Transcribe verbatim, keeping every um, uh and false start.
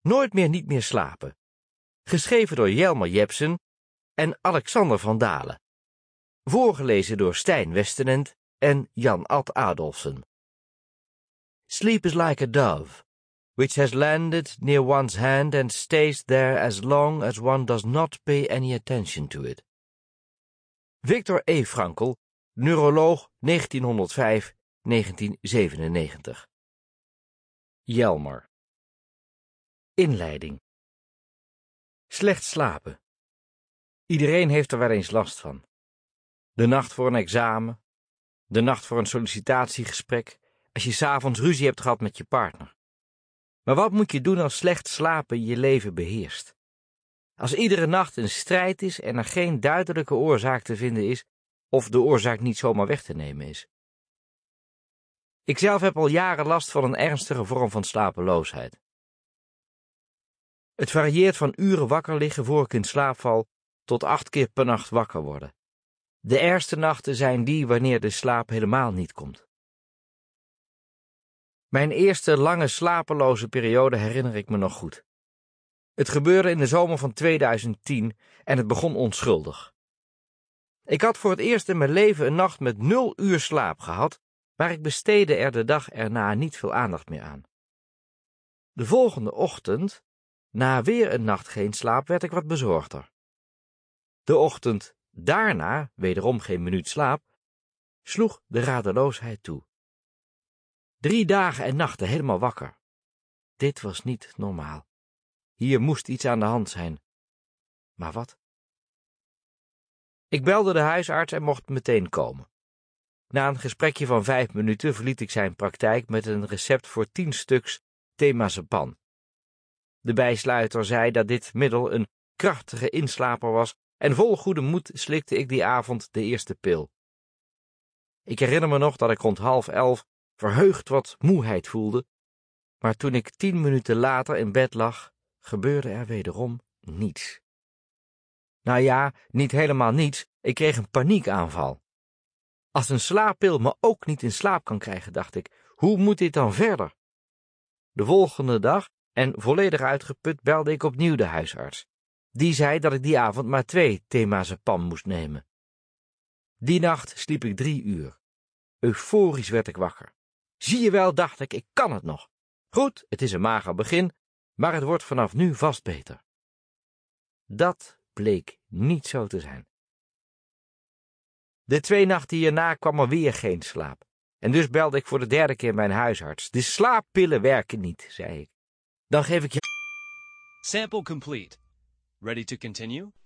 Nooit meer niet meer slapen. Geschreven door Jelmer Jepsen en Alexander van Dalen. Voorgelezen door Stijn Westenend en Jan Ad Adolfsen. Sleep is like a dove, which has landed near one's hand and stays there as long as one does not pay any attention to it. Victor E. Frankl, neuroloog, negentienhonderdvijf tot negentien zevenennegentig. Jelmer. Inleiding. Slecht slapen. Iedereen heeft er wel eens last van. De nacht voor een examen, de nacht voor een sollicitatiegesprek, als je 's avonds ruzie hebt gehad met je partner. Maar wat moet je doen als slecht slapen je leven beheerst? Als iedere nacht een strijd is en er geen duidelijke oorzaak te vinden is, of de oorzaak niet zomaar weg te nemen is. Ikzelf heb al jaren last van een ernstige vorm van slapeloosheid. Het varieert van uren wakker liggen voor ik in slaap val, tot acht keer per nacht wakker worden. De ergste nachten zijn die wanneer de slaap helemaal niet komt. Mijn eerste lange slapeloze periode herinner ik me nog goed. Het gebeurde in de zomer van tweeduizend tien en het begon onschuldig. Ik had voor het eerst in mijn leven een nacht met nul uur slaap gehad, maar ik besteedde er de dag erna niet veel aandacht meer aan. De volgende ochtend, na weer een nacht geen slaap, werd ik wat bezorgder. De ochtend daarna, wederom geen minuut slaap, sloeg de radeloosheid toe. Drie dagen en nachten helemaal wakker. Dit was niet normaal. Hier moest iets aan de hand zijn. Maar wat? Ik belde de huisarts en mocht meteen komen. Na een gesprekje van vijf minuten verliet ik zijn praktijk met een recept voor tien stuks temazepam. De bijsluiter zei dat dit middel een krachtige inslaper was en vol goede moed slikte ik die avond de eerste pil. Ik herinner me nog dat ik rond half elf verheugd wat moeheid voelde, maar toen ik tien minuten later in bed lag, gebeurde er wederom niets. Nou ja, niet helemaal niets, ik kreeg een paniekaanval. Als een slaappil me ook niet in slaap kan krijgen, dacht ik, hoe moet dit dan verder? De volgende dag, en volledig uitgeput, belde ik opnieuw de huisarts. Die zei dat ik die avond maar twee temazepam moest nemen. Die nacht sliep ik drie uur. Euforisch werd ik wakker. Zie je wel, dacht ik, ik kan het nog. Goed, het is een mager begin, maar het wordt vanaf nu vast beter. Dat bleek niet zo te zijn. De twee nachten hierna kwam er weer geen slaap. En dus belde ik voor de derde keer mijn huisarts. De slaappillen werken niet, zei ik. Dan geef ik je... Sample complete. Ready to continue?